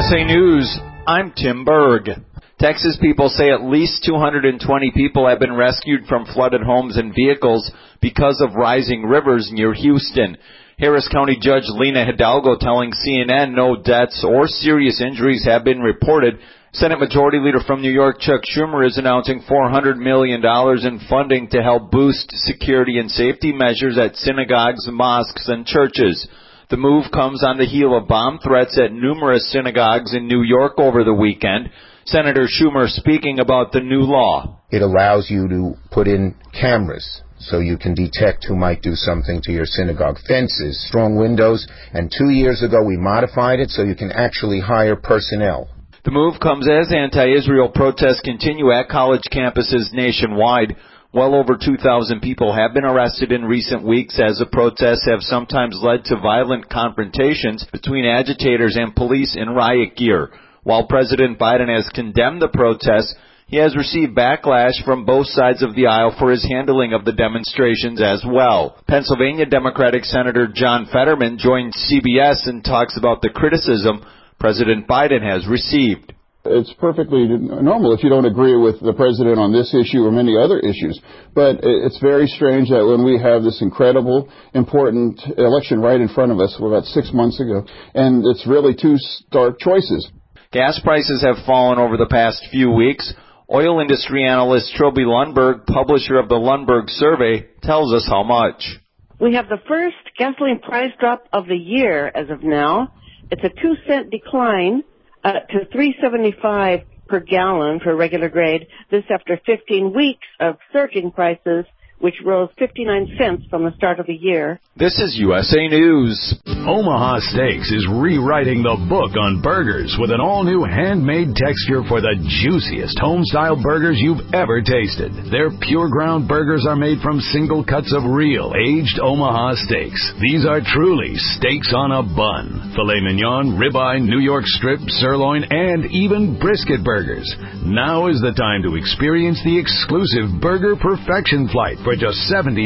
USA News, I'm Tim Berg. Texas people say at least 220 people have been rescued from flooded homes and vehicles because of rising rivers near Houston. Harris County Judge Lena Hidalgo telling CNN no deaths or serious injuries have been reported. Senate Majority Leader from New York, Chuck Schumer, is announcing $400 million in funding to help boost security and safety measures at synagogues, mosques, and churches. The move comes on the heel of bomb threats at numerous synagogues in New York over the weekend. Senator Schumer speaking about the new law. It allows you to put in cameras so you can detect who might do something to your synagogue. Fences, strong windows, and 2 years ago we modified it so you can actually hire personnel. The move comes as anti-Israel protests continue at college campuses nationwide. Well over 2,000 people have been arrested in recent weeks as the protests have sometimes led to violent confrontations between agitators and police in riot gear. While President Biden has condemned the protests, he has received backlash from both sides of the aisle for his handling of the demonstrations as well. Pennsylvania Democratic Senator John Fetterman joined CBS and talks about the criticism President Biden has received. It's perfectly normal if you don't agree with the president on this issue or many other issues. But it's very strange that when we have this incredible, important election right in front of us, about 6 months ago, and it's really two stark choices. Gas prices have fallen over the past few weeks. Oil industry analyst Trilby Lundberg, publisher of the Lundberg Survey, tells us how much. We have the first gasoline price drop of the year as of now. It's a 2-cent decline to $3.75 per gallon for regular grade. This after 15 weeks of surging prices, which rose 59 cents from the start of the year. This is USA News. Omaha Steaks is rewriting the book on burgers with an all-new handmade texture for the juiciest home-style burgers you've ever tasted. Their pure ground burgers are made from single cuts of real, aged Omaha steaks. These are truly steaks on a bun. Filet mignon, ribeye, New York strip, sirloin, and even brisket burgers. Now is the time to experience the exclusive Burger Perfection Flight for just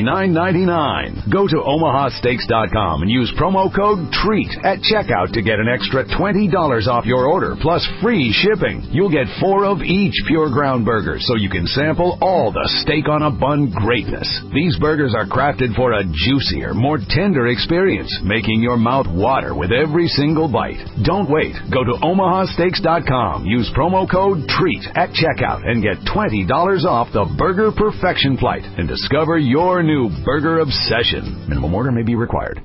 $79.99. Go to omahasteaks.com and use promo code TREAT at checkout to get an extra $20 off your order plus free shipping. You'll get 4 of each pure ground burger so you can sample all the steak on a bun greatness. These burgers are crafted for a juicier, more tender experience, making your mouth water with every single bite. Don't wait. Go to omahasteaks.com. Use promo code TREAT at checkout and get $20 off the Burger Perfection Flight and discover your new burger obsession. Minimum order may be required.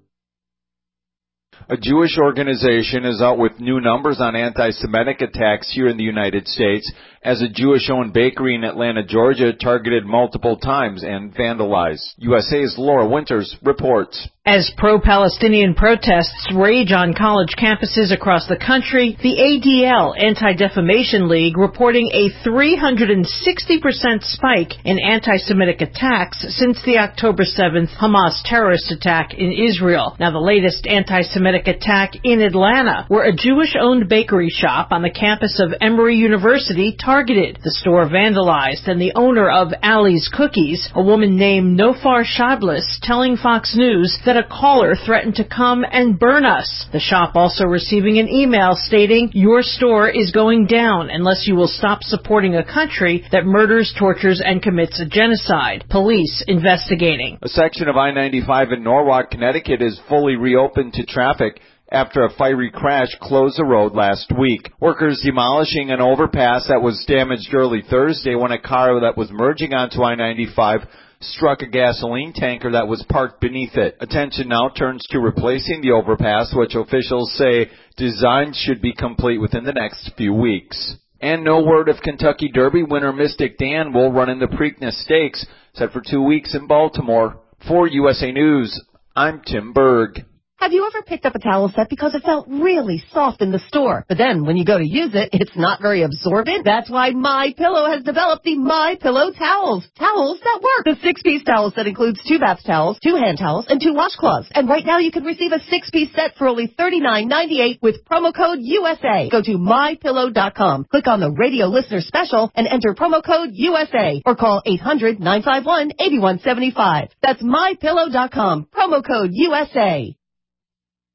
A Jewish organization is out with new numbers on anti-Semitic attacks here in the United States as a Jewish-owned bakery in Atlanta, Georgia, targeted multiple times and vandalized. USA's Laura Winters reports. As pro-Palestinian protests rage on college campuses across the country, the ADL, Anti-Defamation League, reporting a 360% spike in anti-Semitic attacks since the October 7th Hamas terrorist attack in Israel. Now, the latest anti-Semitic attack in Atlanta, where a Jewish-owned bakery shop on the campus of Emory University targeted. The store vandalized, and the owner of Ali's Cookies, a woman named Nofar Shadlis, telling Fox News that a caller threatened to come and burn us. The shop also receiving an email stating, "Your store is going down unless you will stop supporting a country that murders, tortures, and commits a genocide." Police investigating. A section of I-95 in Norwalk, Connecticut is fully reopened to traffic after a fiery crash closed the road last week. Workers demolishing an overpass that was damaged early Thursday when a car that was merging onto I-95 struck a gasoline tanker that was parked beneath it. Attention now turns to replacing the overpass, which officials say design should be complete within the next few weeks. And no word if Kentucky Derby winner Mystic Dan will run in the Preakness Stakes, set for 2 weeks in Baltimore. For USA News, I'm Tim Berg. Have you ever picked up a towel set because it felt really soft in the store, but then when you go to use it, it's not very absorbent? That's why MyPillow has developed the MyPillow towels. Towels that work. The 6-piece towel set includes 2 bath towels, 2 hand towels, and 2 washcloths. And right now you can receive a 6-piece set for only $39.98 with promo code USA. Go to MyPillow.com. Click on the radio listener special and enter promo code USA or call 800-951-8175. That's MyPillow.com. Promo code USA.